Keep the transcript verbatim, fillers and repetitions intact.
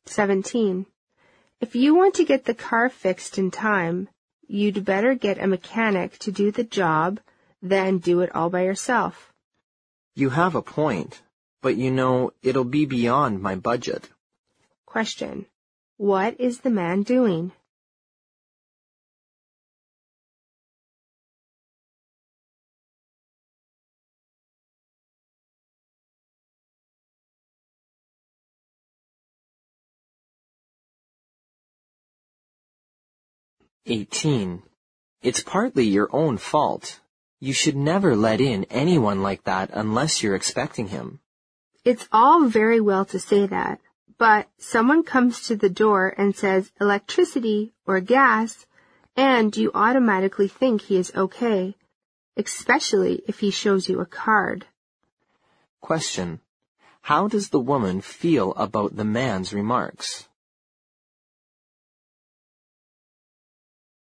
seventeen. If you want to get the car fixed in time, you'd better get a mechanic to do the job than do it all by yourself. You have a point, but you know, it'll be beyond my budget. Question. What is the man doing? eighteen. It's partly your own fault. You should never let in anyone like that unless you're expecting him. It's all very well to say that, but someone comes to the door and says electricity or gas, and you automatically think he is okay, especially if he shows you a card. Question. How does the woman feel about the man's remarks?